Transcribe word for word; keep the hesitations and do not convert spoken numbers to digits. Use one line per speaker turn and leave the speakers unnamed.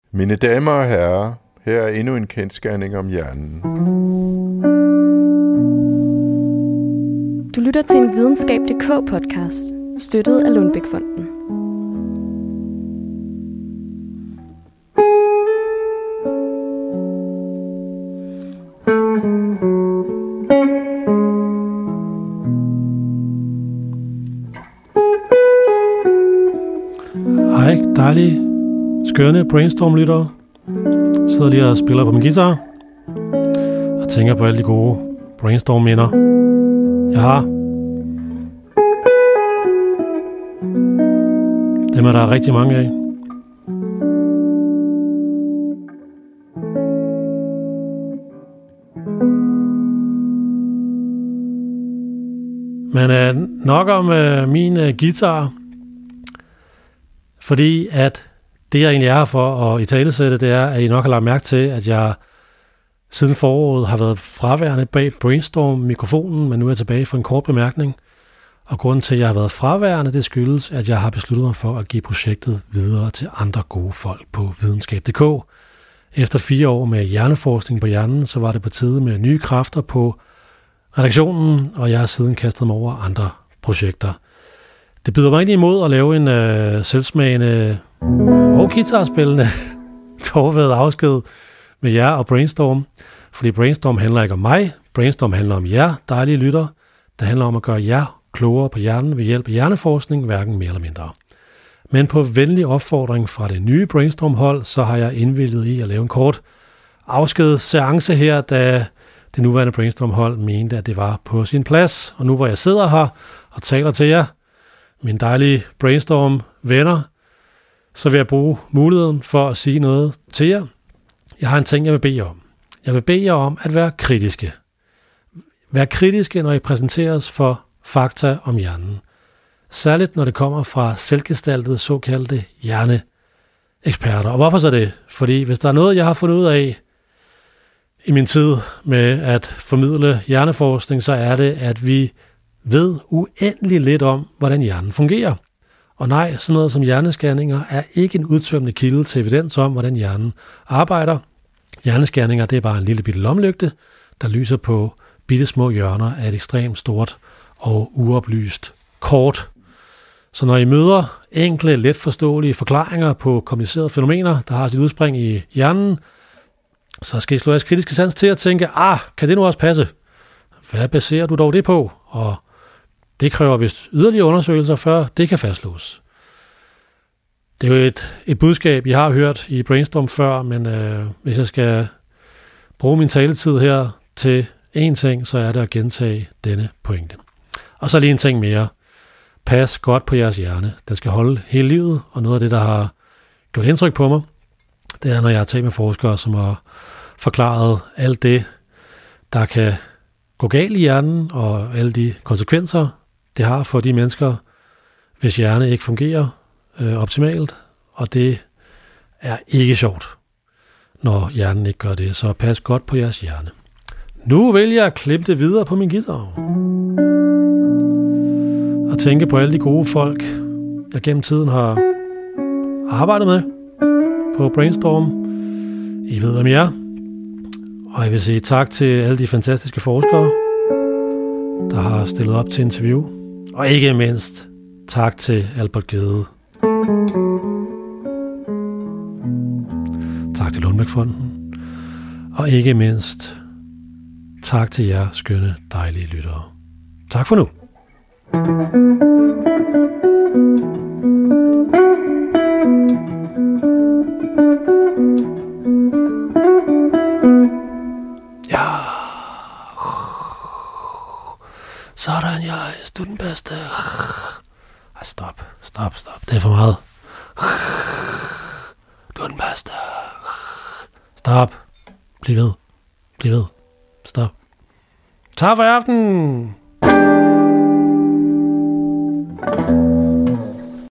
Mine damer og herrer, her er endnu en kendsgerning om hjernen.
Du lytter til en videnskab punktum d k podcast, støttet af Lundbeck-fonden.
Hej, dejlige, skønne brainstorm-lyttere. Jeg sidder lige og spiller på min guitar og tænker på alle de gode brainstorm-minder, jeg har. Dem er der rigtig mange af. Men øh, nok om øh, min øh, guitar, fordi at det, jeg egentlig er her for at italesætte, det er, at I nok har lagt mærke til, at jeg siden foråret har været fraværende bag Brainstorm-mikrofonen, men nu er jeg tilbage for en kort bemærkning. Og grunden til, at jeg har været fraværende, det skyldes, at jeg har besluttet mig for at give projektet videre til andre gode folk på videnskab punktum d k. Efter fire år med hjerneforskning på hjernen, så var det på tide med nye kræfter på redaktionen, og jeg har siden kastet mig over andre projekter. Det byder mig egentlig imod at lave en øh, selvsmagende og guitarspillende tårværet afsked med jer og Brainstorm. Fordi Brainstorm handler ikke om mig. Brainstorm handler om jer, dejlige lytter. Det handler om at gøre jer klogere på hjernen ved hjælp af hjerneforskning, hverken mere eller mindre. Men på venlig opfordring fra det nye Brainstorm-hold, så har jeg indvilliget i at lave en kort afskedsseance her, da det nuværende Brainstorm-hold mente, at det var på sin plads. Og nu hvor jeg sidder her og taler til jer, mine dejlige Brainstorm-venner, så vil jeg bruge muligheden for at sige noget til jer. Jeg har en ting, jeg vil bede jer om. Jeg vil bede jer om at være kritiske. Vær kritiske, når I præsenteres for fakta om hjernen. Særligt, når det kommer fra selvgestaltede, såkaldte hjerneeksperter. Og hvorfor så det? Fordi hvis der er noget, jeg har fundet ud af i min tid med at formidle hjerneforskning, så er det, at vi ved uendelig lidt om, hvordan hjernen fungerer. Og nej, sådan noget som hjernescanninger er ikke en udtømmende kilde til evidens om, hvordan hjernen arbejder. Hjernescanninger, det er bare en lille bitte lommelygte, der lyser på bitte små hjørner af et ekstremt stort og uoplyst kort. Så når I møder enkle, let forståelige forklaringer på komplicerede fænomener, der har sit udspring i hjernen, så skal I slå jeres kritiske sans til at tænke, ah, kan det nu også passe? Hvad baserer du dog det på? Og det kræver vist yderligere undersøgelser, før det kan fastslås. Det er jo et, et budskab, I har hørt i Brainstorm før, men øh, hvis jeg skal bruge min taletid her til én ting, så er det at gentage denne pointe. Og så lige en ting mere. Pas godt på jeres hjerne. Den skal holde hele livet, og noget af det, der har gjort indtryk på mig, det er, når jeg har talt med forskere, som har forklaret alt det, der kan gå galt i hjernen, og alle de konsekvenser, det har for de mennesker, hvis hjerne ikke fungerer øh, optimalt. Og det er ikke sjovt, når hjernen ikke gør det. Så pas godt på jeres hjerne. Nu vil jeg klippe det videre på min guitar. Og tænke på alle de gode folk, jeg gennem tiden har arbejdet med på Brainstorm. I ved, hvem jeg er. Og jeg vil sige tak til alle de fantastiske forskere, der har stillet op til interview. Og ikke mindst tak til Albert Gede. Tak til Lundbeck-fonden. Og ikke mindst tak til jer skønne, dejlige lyttere. Tak for nu. Ja. Sådan, jeg er den bedste. Ej, stop, stop, stop. Det er for meget. Du er den bedste. Stop. Bliv ved. Bliv ved. Stop. Tak for i aften.